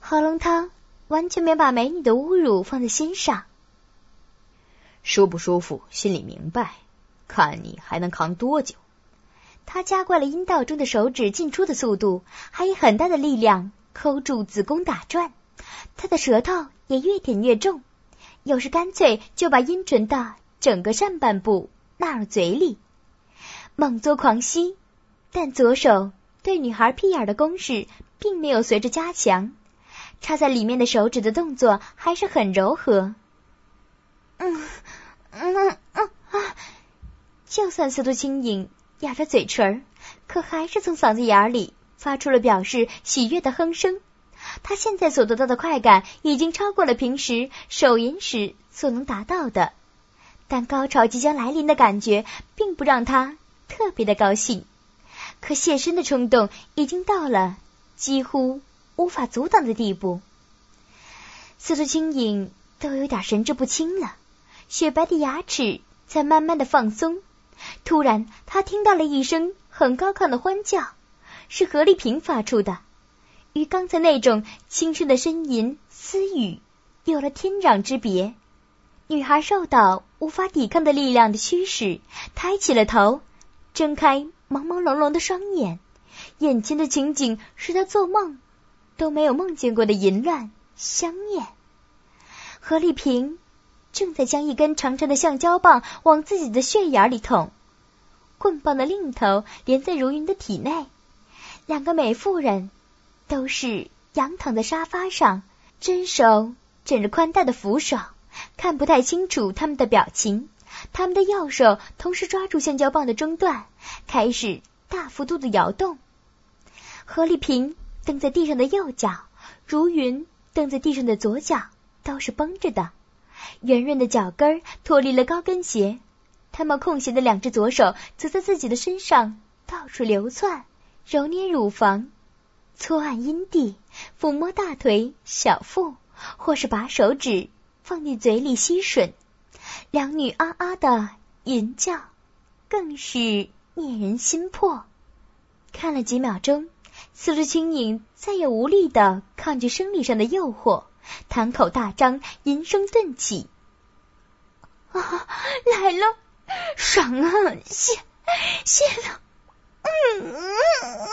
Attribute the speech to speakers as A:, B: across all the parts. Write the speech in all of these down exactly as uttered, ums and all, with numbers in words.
A: 何龙汤完全没把美女的侮辱放在心上。
B: 舒不舒服心里明白，看你还能扛多久。
A: 他加快了阴道中的手指进出的速度，还以很大的力量抠住子宫打转。他的舌头也越舔越重，有时干脆就把阴唇的整个上半部纳入嘴里，猛作狂吸。但左手对女孩屁眼的攻势并没有随着加强，插在里面的手指的动作还是很柔和。嗯嗯嗯啊！就算司徒青颖咬着嘴唇，可还是从嗓子眼里发出了表示喜悦的哼声。他现在所得到的快感已经超过了平时手淫时所能达到的，但高潮即将来临的感觉并不让他特别的高兴。可现身的冲动已经到了几乎无法阻挡的地步。司徒青颖都有点神志不清了，雪白的牙齿在慢慢的放松。突然他听到了一声很高亢的欢叫，是何丽萍发出的，与刚才那种轻声的呻吟私语有了天壤之别。女孩受到无法抵抗的力量的驱使，抬起了头，睁开朦朦胧胧的双眼，眼前的情景是她做梦都没有梦见过的淫乱香艳。何丽萍正在将一根长长的橡胶棒往自己的血眼里捅，棍棒的另一头连在如云的体内。两个美妇人都是仰躺在沙发上，真手枕着宽大的扶手，看不太清楚他们的表情。他们的右手同时抓住橡胶棒的中段，开始大幅度的摇动。何丽萍蹬在地上的右脚，如云蹬在地上的左脚都是绷着的，圆润的脚跟脱离了高跟鞋。他们空闲的两只左手则在自己的身上到处流窜，揉捏乳房，搓按阴蒂，抚摸大腿小腹，或是把手指放进嘴里吸吮。两女啊啊的吟叫更是念人心魄。看了几秒钟，司徒青颖再也无力的抗拒生理上的诱惑，堂口大张，吟声顿起。啊，来了，爽啊，泄泄了，嗯嗯嗯。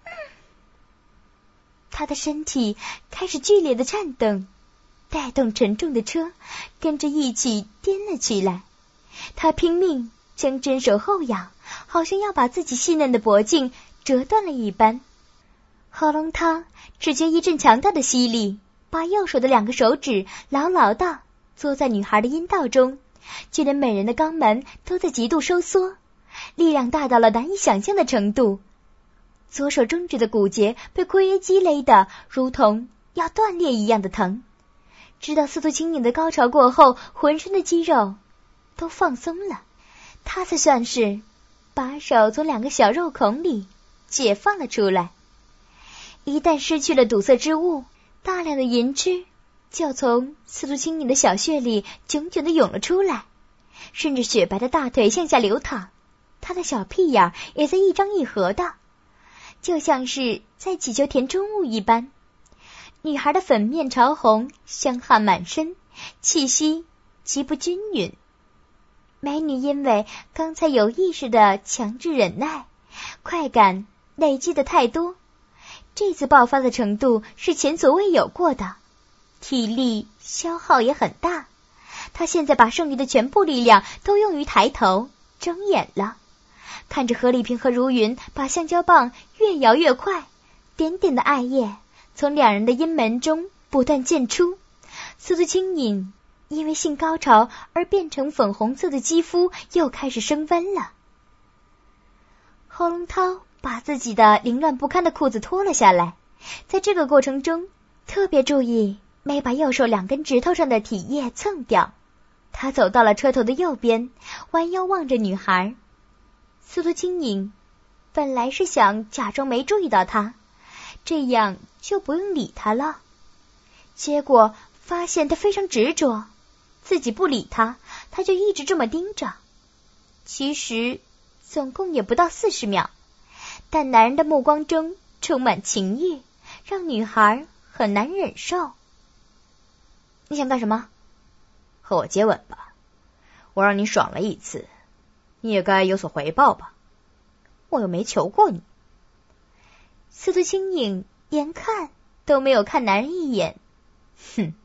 A: 他的身体开始剧烈的颤动，带动沉重的车跟着一起颠了起来。他拼命将针手后仰，好像要把自己细嫩的脖颈折断了一般。喉咙汤只觉一阵强大的吸力，把右手的两个手指牢牢地坐在女孩的阴道中，就连美人的肛门都在极度收缩，力量大到了难以想象的程度。左手中指的骨节被括约肌勒得如同要断裂一样的疼。直到司徒青颖的高潮过后，浑身的肌肉都放松了，他才算是把手从两个小肉孔里解放了出来。一旦失去了堵塞之物，大量的银汁就从司徒青颖的小穴里炯炯地涌了出来，顺着雪白的大腿向下流淌。他的小屁眼也在一张一合的，就像是在祈求填充物一般。女孩的粉面潮红，香汗满身，气息极不均匀。美女因为刚才有意识的强制忍耐，快感累积的太多，这次爆发的程度是前所未有过的，体力消耗也很大。她现在把剩余的全部力量都用于抬头睁眼了，看着何丽萍和如云把橡胶棒越摇越快，点点的艾叶从两人的阴门中不断溅出。司徒青颖因为性高潮而变成粉红色的肌肤又开始升温了。侯龙涛把自己的凌乱不堪的裤子脱了下来，在这个过程中特别注意没把右手两根指头上的体液蹭掉。他走到了车头的右边，弯腰望着女孩。司徒青颖本来是想假装没注意到他，这样就不用理他了，结果发现他非常执着，自己不理他，他就一直这么盯着。其实总共也不到四十秒，但男人的目光中充满情欲，让女孩很难忍受。你想干什么？
B: 和我接吻吧，我让你爽了一次，你也该有所回报吧。我又没求过你。
A: 司徒青影眼看都没有看男人一眼，
B: 哼。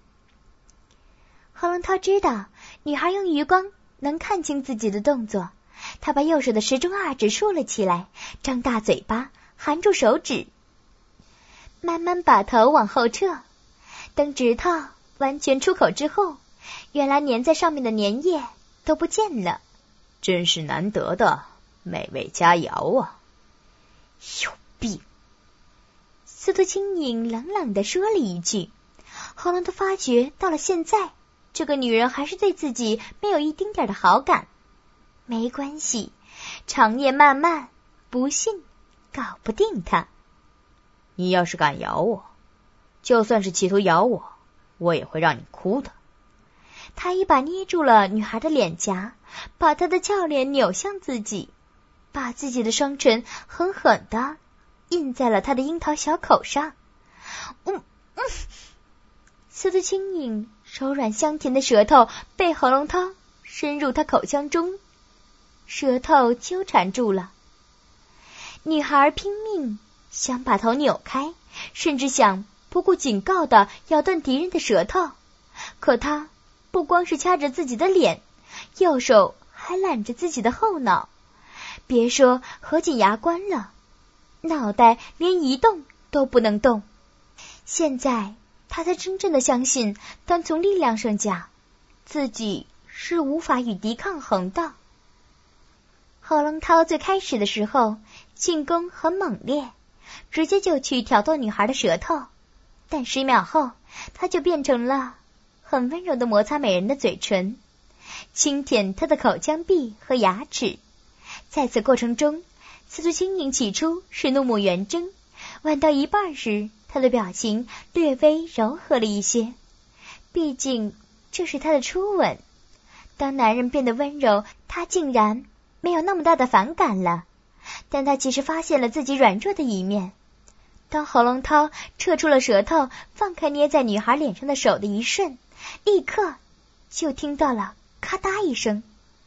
A: 何龙涛知道女孩用余光能看清自己的动作，他把右手的食中二指竖了起来，张大嘴巴，含住手指，慢慢把头往后撤。等指头完全出口之后，原来粘在上面的粘液都不见了。
B: 真是难得的美味佳肴啊！
A: 有病！司徒青影冷冷地说了一句。何龙都发觉到了现在，这个女人还是对自己没有一丁点的好感。没关系，长夜漫漫，不信搞不定她。
B: 你要是敢咬我，就算是企图咬我，我也会让你哭的。
A: 他一把捏住了女孩的脸颊，把她的俏脸扭向自己，把自己的双唇狠狠地印在了她的樱桃小口上。嗯嗯，司徒青影柔软香甜的舌头被何龙涛深入她口腔中，舌头纠缠住了。女孩拼命想把头扭开，甚至想不顾警告地咬断敌人的舌头，可她不光是掐着自己的脸，右手还揽着自己的后脑，别说合紧牙关了，脑袋连移动都不能动。现在他才真正的相信，单从力量上讲，自己是无法与敌抗衡的。何龙涛最开始的时候进攻很猛烈，直接就去挑逗女孩的舌头，但十秒后他就变成了很温柔的摩擦美人的嘴唇，轻舔她的口腔壁和牙齿。在此过程中，司徒青影起初是怒目圆睁，玩到一半时，她的表情略微柔和了一些。毕竟这是她的初吻，当男人变得温柔，她竟然没有那么大的反感了。但她其实发现了自己软弱的一面。当何龙涛撤出了舌头，放开捏在女孩脸上的手的一瞬，立刻就听到了咔嗒一声，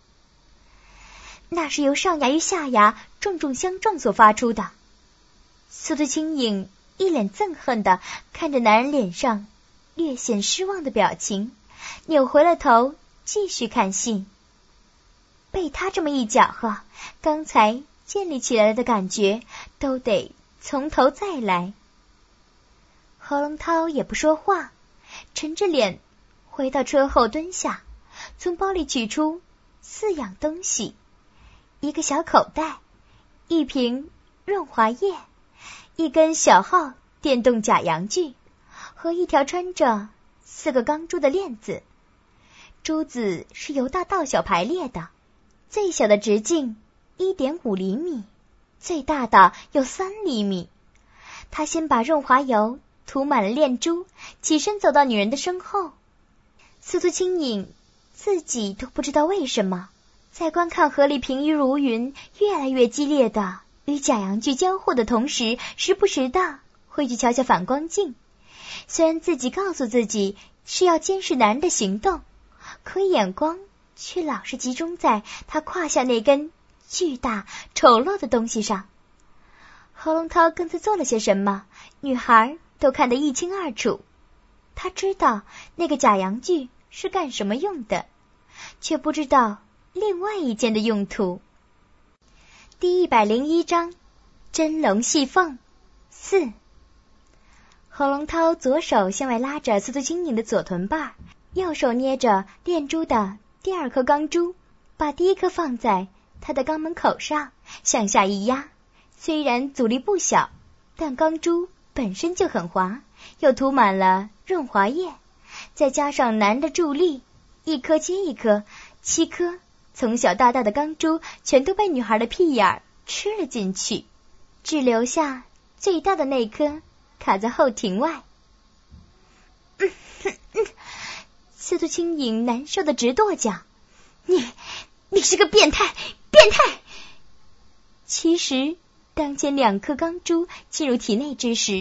A: 那是由上牙与下牙重重相撞所发出的。司徒青影一脸憎恨地看着男人脸上略显失望的表情，扭回了头继续看戏。被他这么一搅和，刚才建立起来的感觉都得从头再来。何龙涛也不说话，沉着脸回到车后蹲下，从包里取出四样东西：一个小口袋，一瓶润滑液，一根小号电动假阳具和一条穿着四个钢珠的链子。珠子是由大到小排列的，最小的直径 一点五厘米，最大的有三厘米。他先把润滑油涂满了链珠，起身走到女人的身后。司徒青影自己都不知道为什么，在观看河里平鱼如云越来越激烈的与假阳具交互的同时，时不时的会去瞧瞧反光镜。虽然自己告诉自己是要监视男人的行动，可眼光却老是集中在他胯下那根巨大丑陋的东西上。何龙涛跟着做了些什么，女孩都看得一清二楚。他知道那个假阳具是干什么用的，却不知道另外一件的用途。第一百零一章，真龙戏凤四。何龙涛左手向外拉着司徒青影的左臀瓣，右手捏着链珠的第二颗钢珠，把第一颗放在他的肛门口上，向下一压。虽然阻力不小，但钢珠本身就很滑，又涂满了润滑液，再加上男人的助力，一颗接一颗，七颗从小到大的钢珠全都被女孩的屁眼儿吃了进去，只留下最大的那颗卡在后庭外。嗯嗯、司徒青影难受的直跺脚，你你是个变态变态。其实当前两颗钢珠进入体内之时，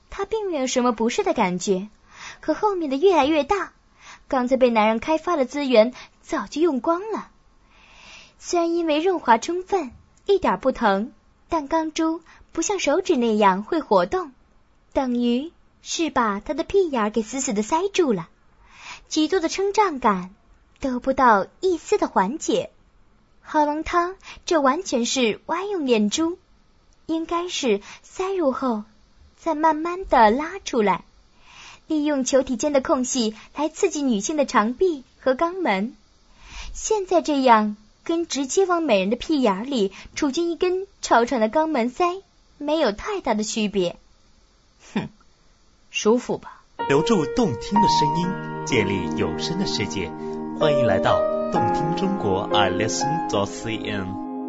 A: 他并没有什么不适的感觉，可后面的越来越大，刚才被男人开发的资源早就用光了。虽然因为润滑充分，一点不疼，但钢珠不像手指那样会活动，等于是把他的屁眼给死死地塞住了，极度的撑胀感得不到一丝的缓解。喉咙汤这完全是歪用念珠，应该是塞入后再慢慢的拉出来，利用球体间的空隙来刺激女性的肠壁和肛门。现在这样跟直接往美人的屁眼里杵进一根超长的肛门塞没有太大的区别。
B: 哼，舒服吧？
C: 留住动听的声音，建立有声的世界，欢迎来到动听中国 i listen dot c n。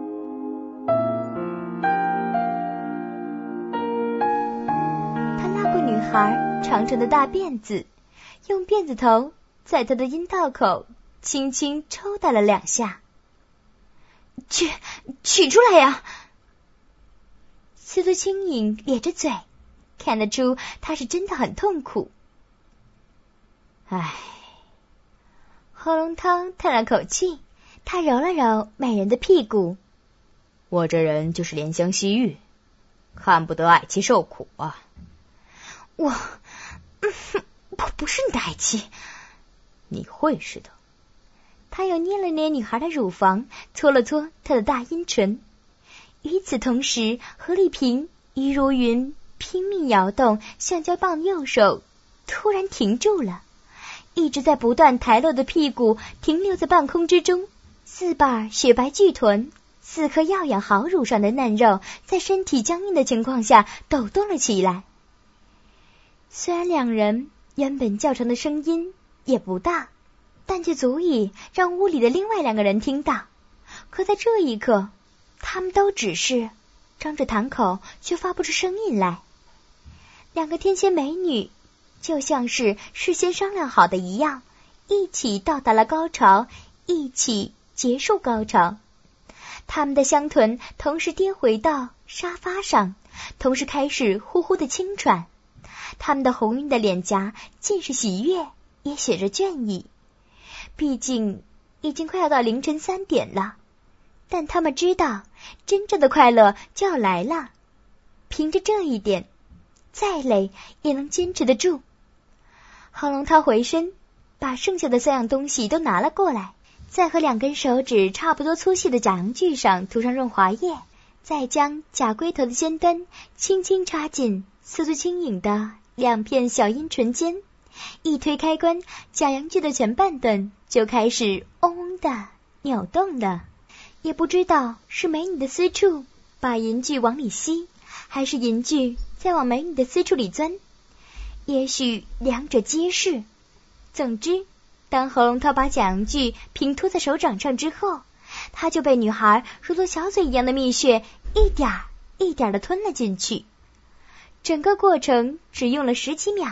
A: 他拉过女孩长长的大辫子，用辫子头在她的阴道口轻轻抽打了两下。取取出来呀！司徒轻盈咧着嘴，看得出他是真的很痛苦。
B: 唉，
A: 喉咙汤叹了口气，他揉了揉美人的屁股。
B: 我这人就是怜香惜玉，看不得爱妻受苦啊。
A: 我，嗯，我不是你的爱妻。
B: 你会是的。
A: 他又捏了捏女孩的乳房，搓了搓她的大阴唇。与此同时，何丽萍于如云拼命摇动橡胶棒的右手突然停住了，一直在不断抬落的屁股停留在半空之中，四瓣雪白巨臀，四颗耀眼好乳上的嫩肉在身体僵硬的情况下抖动了起来。虽然两人原本较长的声音也不大，但却足以让屋里的另外两个人听到。可在这一刻，他们都只是张着堂口，却发不出声音来。两个天仙美女就像是事先商量好的一样，一起到达了高潮，一起结束高潮。他们的香臀同时跌回到沙发上，同时开始呼呼的轻喘。他们的红晕的脸颊尽是喜悦，也写着倦意。毕竟已经快要到凌晨三点了，但他们知道真正的快乐就要来了。凭着这一点，再累也能坚持得住。喉咙涛回身，把剩下的三样东西都拿了过来，再和两根手指差不多粗细的假阳具上涂上润滑液，再将假龟头的尖端轻轻插进速度轻盈的两片小阴唇间，一推开关，假阳具的前半段就开始嗡嗡的扭动了。也不知道是美女的私处把银具往里吸，还是银具在往美女的私处里钻，也许两者皆是。总之，当喉咙涛把假阳具平拖在手掌上之后，他就被女孩如同小嘴一样的蜜穴一点一点的吞了进去。整个过程只用了十几秒。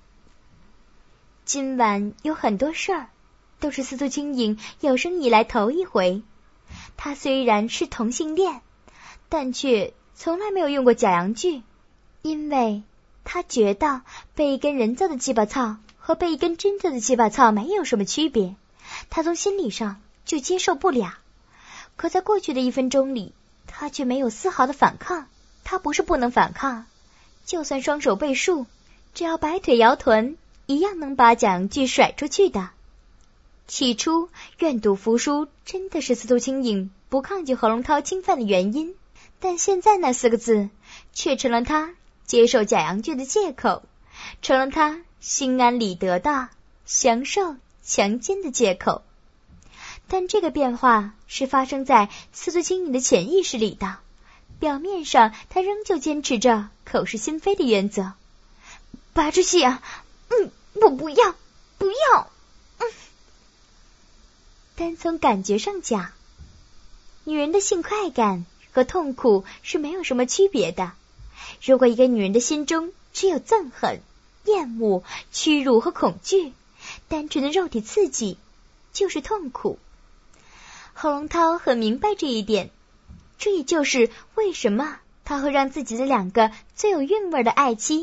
A: 今晚有很多事儿，都是司徒轻盈有生以来头一回。他虽然是同性恋，但却从来没有用过假阳具，因为他觉得被一根人造的鸡巴操和被一根真正的鸡巴操没有什么区别，他从心理上就接受不了。可在过去的一分钟里，他却没有丝毫的反抗。他不是不能反抗，就算双手被束，只要摆腿摇臀，一样能把假阳具甩出去的。起初愿赌服输真的是司徒轻盈不抗拒喉咙涛侵犯的原因，但现在那四个字却成了他接受假阳具的借口，成了他心安理得的享受强奸的借口。但这个变化是发生在司徒轻盈的潜意识里的，表面上他仍旧坚持着口是心非的原则。拔出去啊！嗯，我不要，不要。嗯。单从感觉上讲，女人的性快感和痛苦是没有什么区别的。如果一个女人的心中只有憎恨、厌恶、屈辱和恐惧，单纯的肉体刺激就是痛苦。喉咙涛很明白这一点，这也就是为什么他会让自己的两个最有韵味的爱妻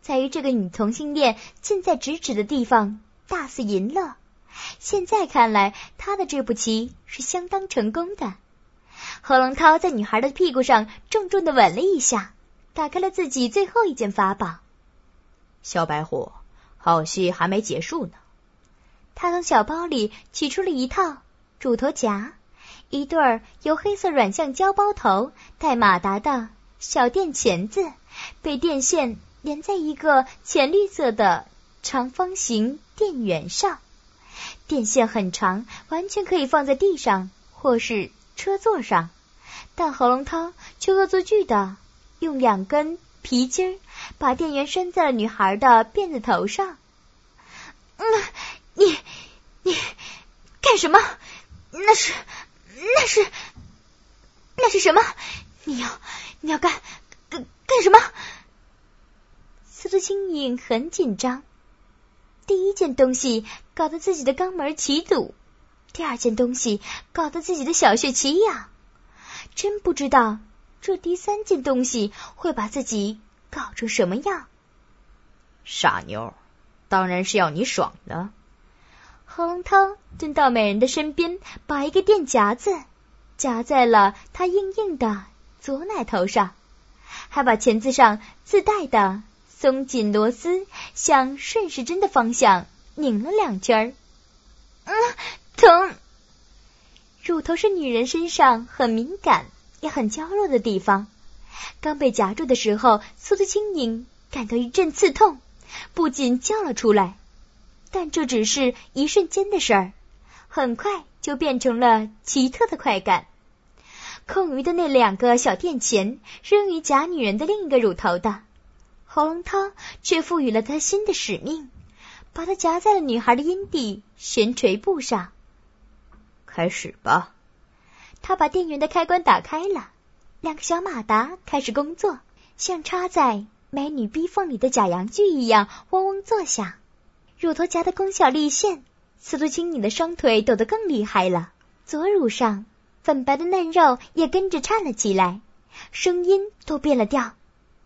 A: 在于这个女同性恋近在咫尺的地方大肆淫乐。现在看来，他的这步棋是相当成功的。何龙涛在女孩的屁股上重重地吻了一下，打开了自己最后一件法宝。
B: 小白虎，好戏还没结束呢。
A: 他从小包里取出了一套乳头夹，一对儿由黑色软橡胶包头带马达的小电钳子，被电线连在一个浅绿色的长方形电源上。电线很长，完全可以放在地上或是车座上，但何龙涛却恶作剧的用两根皮筋把电源拴在了女孩的辫子头上。嗯，你你干什么？那是那是那是什么？你要你要干干干什么？司徒青影很紧张。第一件东西搞得自己的肛门起堵，第二件东西搞得自己的小穴起痒，真不知道这第三件东西会把自己搞成什么样。
B: 傻妞，当然是要你爽的。
A: 何龙涛蹲到美人的身边，把一个电夹子夹在了她硬硬的左奶头上，还把钳子上自带的松紧螺丝向顺时针的方向拧了两圈。嗯，疼。乳头是女人身上很敏感也很娇弱的地方，刚被夹住的时候，苏子轻盈感到一阵刺痛，不仅叫了出来，但这只是一瞬间的事儿，很快就变成了奇特的快感。空余的那两个小电钳是用于夹女人的另一个乳头的，何龙涛却赋予了他新的使命，把它夹在了女孩的阴蒂悬垂部上。
B: 开始吧。
A: 他把电源的开关打开了，两个小马达开始工作，像插在美女逼缝里的假阳具一样嗡嗡作响。乳头夹的功效立现，司徒青你的双腿抖得更厉害了，左乳上粉白的嫩肉也跟着颤了起来，声音都变了调。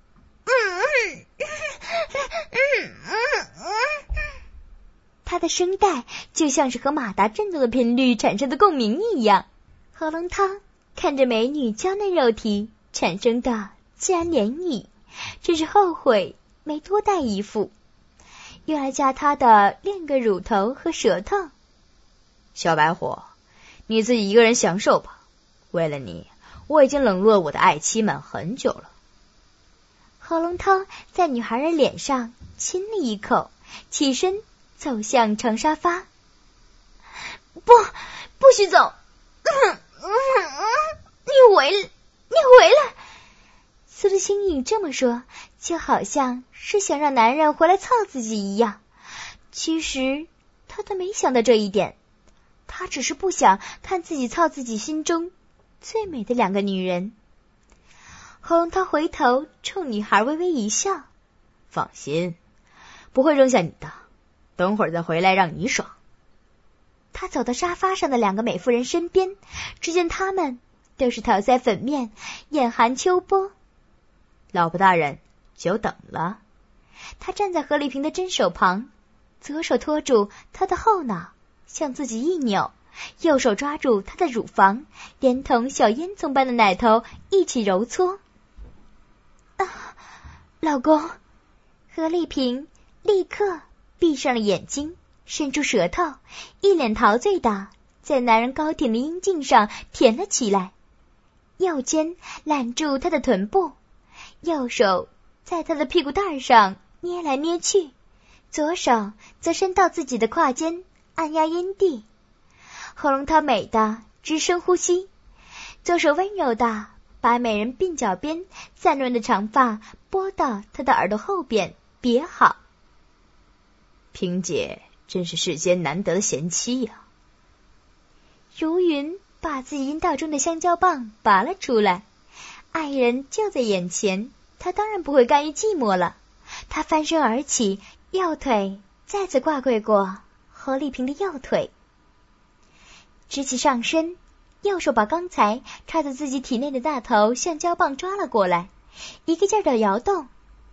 A: 他的声带就像是和马达振动的频率产生的共鸣一样。何龙涛看着美女娇嫩肉体产生的自然涟漪，真是后悔没多带一副，用来夹她的另一个乳头和舌头。
B: 小白虎，你自己一个人享受吧，为了你，我已经冷落我的爱妻们很久了。
A: 何龙涛在女孩的脸上亲了一口，起身走向长沙发。不，不许走！嗯嗯嗯，你回来，你回来！司徒青影这么说，就好像是想让男人回来操自己一样。其实他都没想到这一点，他只是不想看自己操自己心中最美的两个女人。何龙涛回头冲女孩微微一笑，
B: 放心，不会扔下你的，等会儿再回来让你爽。
A: 他走到沙发上的两个美妇人身边，只见她们都是桃腮粉面，眼含秋波。
B: 老婆大人，久等了。
A: 他站在何丽萍的针手旁，左手托住她的后脑，向自己一扭，右手抓住她的乳房，连同小烟囱般的奶头一起揉搓。啊，老公！何丽萍立刻闭上了眼睛，伸出舌头，一脸陶醉的在男人高挺的阴茎上舔了起来，右肩揽住他的臀部，右手在他的屁股蛋上捏来捏去，左手则伸到自己的胯间按压阴蒂。何龙涛美的直深呼吸，左手温柔的把美人鬓角边散乱的长发拨到他的耳朵后边别好。
B: 萍姐真是世间难得的贤妻呀、啊！
A: 如云把自己阴道中的香蕉棒拔了出来，爱人就在眼前，他当然不会甘于寂寞了。他翻身而起，右腿再次挂跪过何丽萍的右腿，直起上身，右手把刚才插在自己体内的那头橡胶棒抓了过来，一个劲儿的摇动。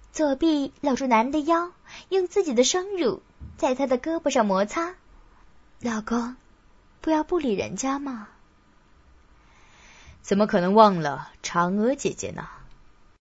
A: 左臂搂住男人的腰，用自己的双乳在他的胳膊上摩擦。老公，不要不理人家嘛。
B: 怎么可能忘了嫦娥姐姐呢？